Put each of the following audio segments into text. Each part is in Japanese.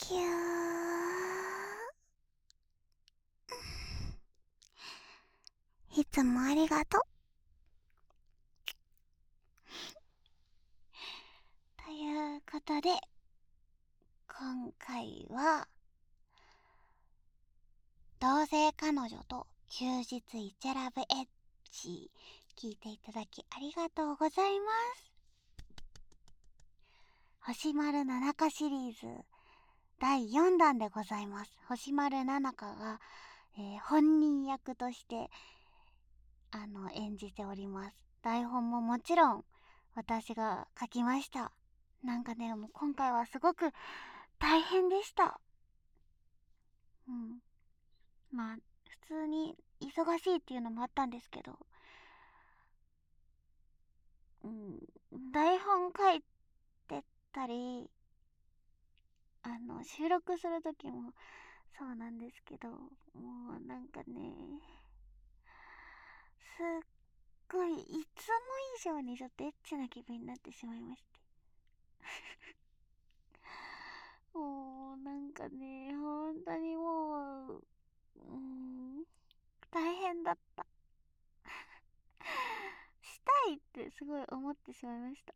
ぎゅー。いつもありがとう。ということで、今回は、同性彼女と休日イチャラブエッチ、聞いていただきありがとうございます。星丸七花シリーズ第4弾でございます。星丸七花が、本人役として演じております。台本ももちろん私が書きました。なんかね、もう今回はすごく大変でした。まあ普通に忙しいっていうのもあったんですけど、台本書いてたり、収録する時もそうなんですけど、もうなんかね、すっごいいつも以上にちょっとエッチな気分になってしまいまして。もうなんかね、本当にもう、大変だった。したいってすごい思ってしまいました。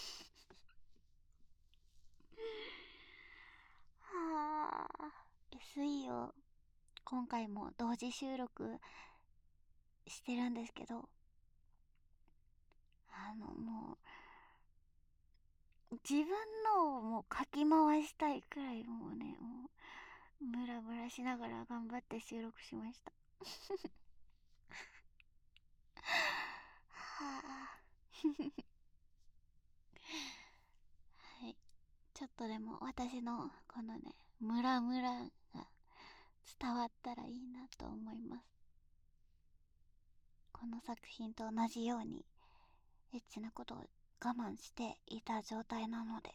はあ、SE を今回も同時収録してるんですけど、もう自分のをもうかき回したいくらい、もうね、もうムラムラしながら頑張って収録しました。はあはい、ちょっとでも私のこのね、ムラムラが伝わったらいいなと思います。この作品と同じようにエッチなことを我慢していた状態なので、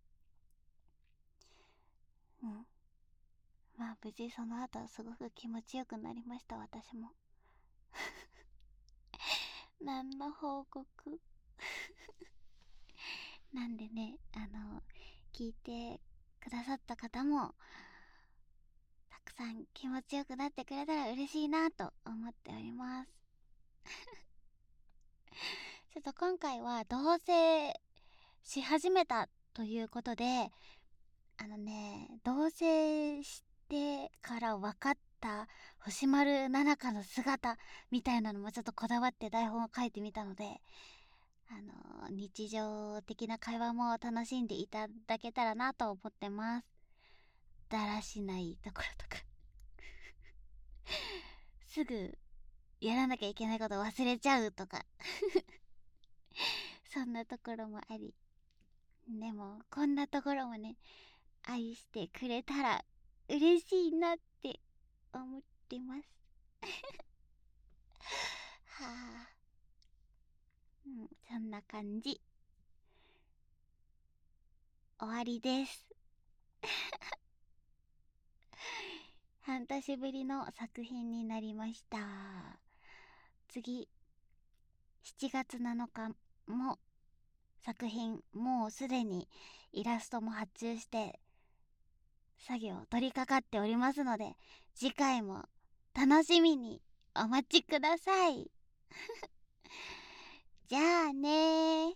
まあ無事その後すごく気持ちよくなりました。私も何の報告なんでね、聞いてくださった方もたくさん気持ちよくなってくれたら嬉しいなと思っております。ちょっと今回は同棲し始めたということで、同棲してから分かった星丸七花の姿みたいなのもちょっとこだわって台本を書いてみたので、日常的な会話も楽しんでいただけたらなと思ってます。だらしないところとかすぐやらなきゃいけないこと忘れちゃうとかそんなところもあり、でもこんなところもね、愛してくれたら嬉しいなって思ってますはあ、そんな感じ。終わりです半年ぶりの作品になりました。次7月7日も作品、もうすでにイラストも発注して作業取り掛かっておりますので、次回も楽しみにお待ちくださいじゃあね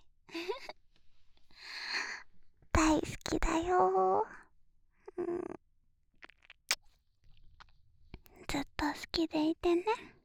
大好きだよ。ずっと好きでいてね。